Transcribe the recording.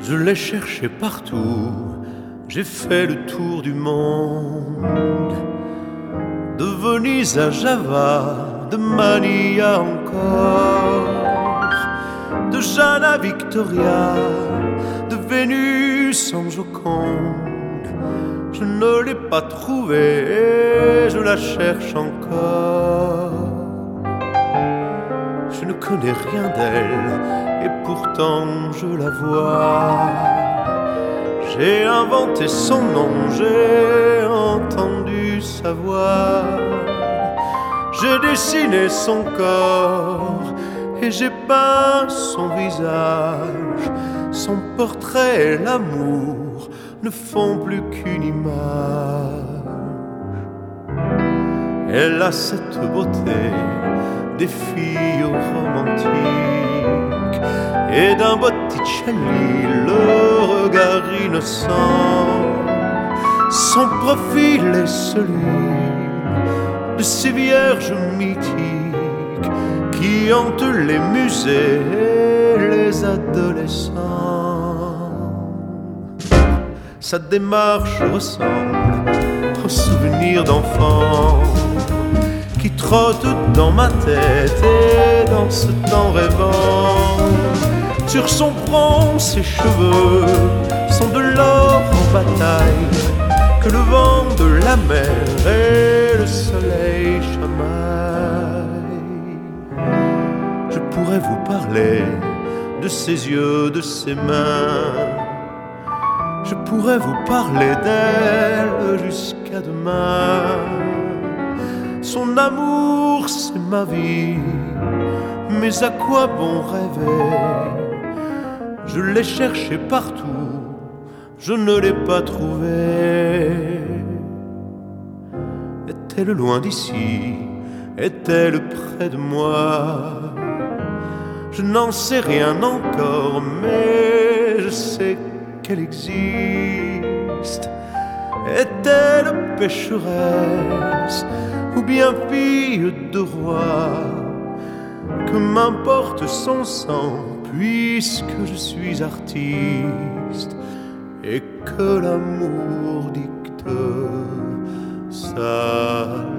Je l'ai cherché partout, j'ai fait le tour du monde. De Venise à Java, de Manille encore, de Jeanne à Victoria, de Vénus en Joconde. Je ne l'ai pas trouvée, je la cherche encore. Je ne connais rien d'elle et pourtant je la vois. J'ai inventé son nom, j'ai entendu sa voix. J'ai dessiné son corps et j'ai peint son visage. Son portrait et l'amour ne font plus qu'une image. Elle a cette beauté des filles romantiques et d'un Botticelli le regard innocent. Son profil est celui de ces vierges mythiques qui hantent les musées et les adolescents. Sa démarche ressemble aux souvenirs d'enfants qui trottent dans ma tête et dans ce temps rêvant. Sur son front, ses cheveux sont de l'or en bataille que le vent de la mer et le soleil chamaillent. Je pourrais vous parler de ses yeux, de ses mains. Je pourrais vous parler d'elle jusqu'à demain. Son amour, c'est ma vie, mais à quoi bon rêver? Je l'ai cherché partout, je ne l'ai pas trouvée. Est-elle loin d'ici? Est-elle près de moi? Je n'en sais rien encore, mais je sais qu'elle existe. Est-elle pécheresse ou bien fille de roi? Que m'importe son sang, puisque je suis artiste et que l'amour dicte sa